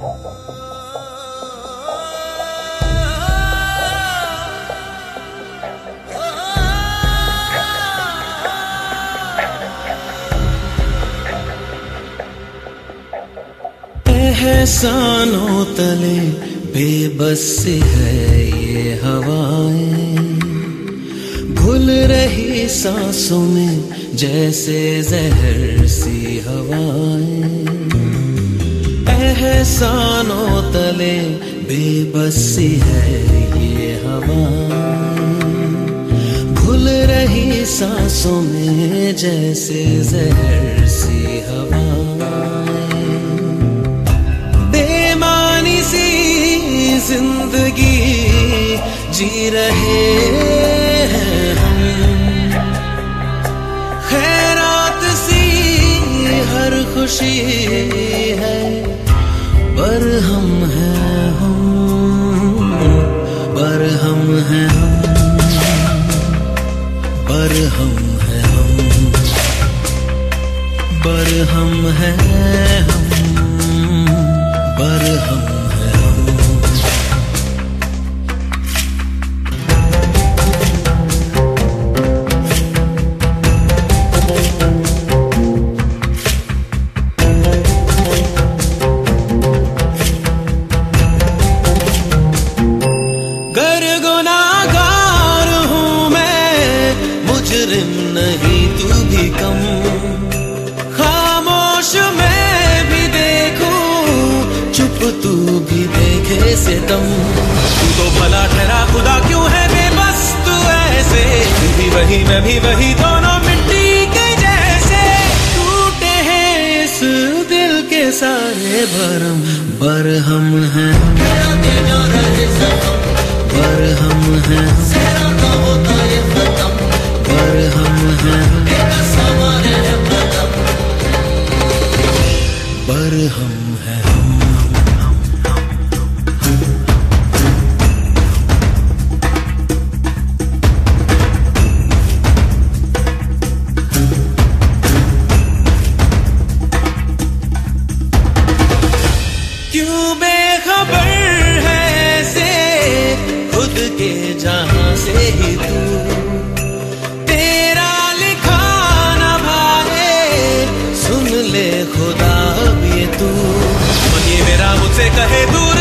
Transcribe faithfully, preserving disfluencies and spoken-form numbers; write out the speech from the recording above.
एहसानों तले बेबस है ये हवाएं, घुल रही सांसों में जैसे जहर सी हवाएं। एहसानों तले बेबस है ये हवाएं, घुल रही सांसों में जैसे जहर सी हवाएं। बेमानी सी जिंदगी जी रहे हैं हम, खैरात सी हर खुशी है, पर हम हैं हम, पर हम हैं हम, पर हम हैं हम, पर हम हैं हम, पर हम हैं हम। नहीं तू भी कम, खामोश मैं भी देखूं, चुप तू भी देखे सितम। तू तो भला ठहरा खुदा क्यों है बेबस तू ऐसे, तू भी वही मैं भी वही, दोनों मिट्टी के जैसे। टूटे हैं इस दिल के सारे भरम, पर हम हैं पर हम हैं पर हम हैं पर हम हैं क्यों बेखबर है से खुद के जहां से ही तू, खुदा अब ये तू ये मेरा मुझसे कहे तू